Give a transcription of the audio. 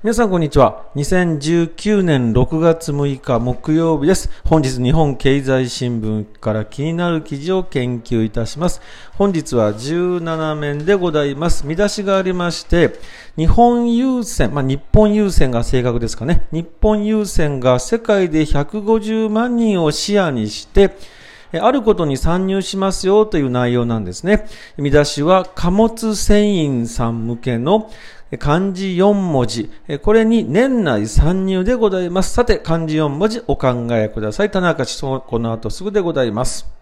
皆さんこんにちは。2019年6月6日木曜日です。本日日本経済新聞から気になる記事を研究いたします。本日は17面でございます。見出しがありまして、日本郵船、日本郵船が正確ですかね。日本郵船が世界で150万人を視野にして、あることに参入しますよという内容なんですね。見出しは貨物船員さん向けの漢字4文字。これに年内参入でございます。さて、漢字4文字お考えください。田中氏、この後すぐでございます。